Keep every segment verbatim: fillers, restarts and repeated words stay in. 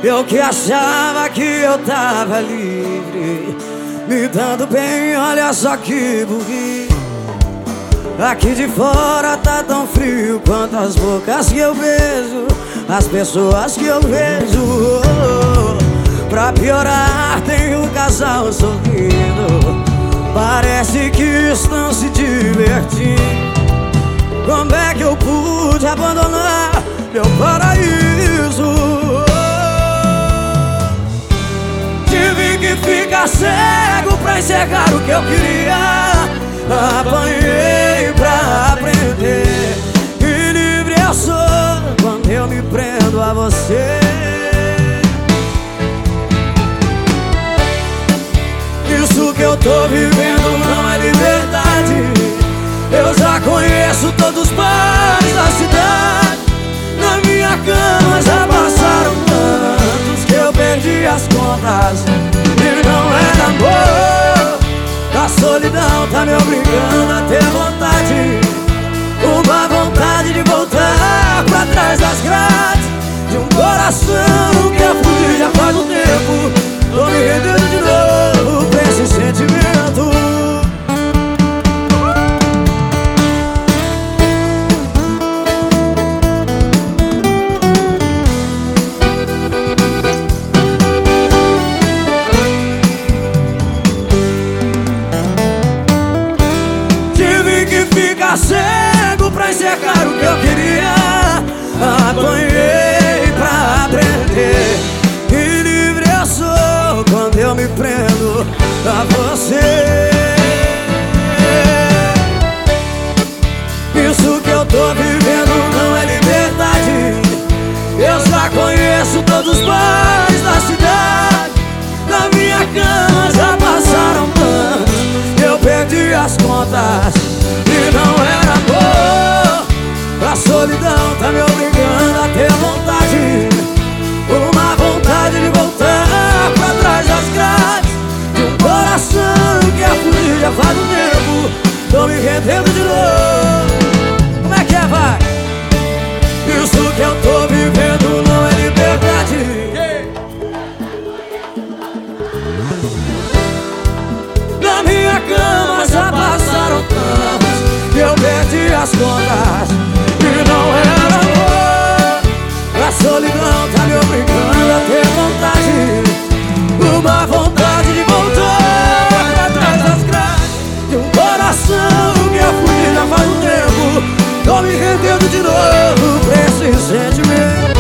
Eu que achava que eu tava livre, me dando bem, olha só que burrice. Aqui de fora tá tão frio quanto as bocas que eu beijo, as pessoas que eu vejo. Pra piorar tem um casal sorrindo, parece que estão se divertindo. Como é que eu pude abandonar meu paraíso? Tive que ficar cego pra enxergar o que eu queria. Apanhei pra aprender, e livre eu sou quando eu me prendo a você. Isso que eu tô vivendo não é liberdade. Eu já conheço todos os bares da cidade. Na minha cama já passaram tantos que eu perdi as contas. E não era amor, a solidão tá me obrigando a ter vontade. Uma vontade de voltar pra trás das grades de um coração que eu fui já faz um tempo. Tô me rendendo de novo pra esse sentimento. Tive que ficar cego pra enxergar o que eu queria. Apanhei pra aprender, e livre eu sou quando eu me prendo a você. Isso que eu tô vivendo não é liberdade. Eu já conheço todos os bares da cidade. Na minha cama já passaram tantos, eu perdi as contas. E não era amor, a solidão tá me obrigando a ter vontade. Uma vontade de voltar pra trás das grades de um coração que aflige já faz um tempo. Tô me rendendo de novo. Como é que é, vai? Isso que eu tô vivendo não é liberdade. Na minha cama já passaram tantos que eu perdi as contas. E não era amor, a solidão tá me obrigando a ter vontade. Uma vontade de voltar pra trás das grades de um coração que eu fui já faz um tempo. Tô me rendendo de novo pra esse sentimento.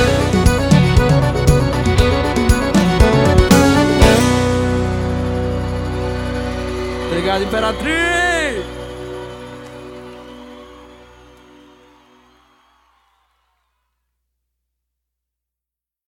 Obrigado, Imperatriz!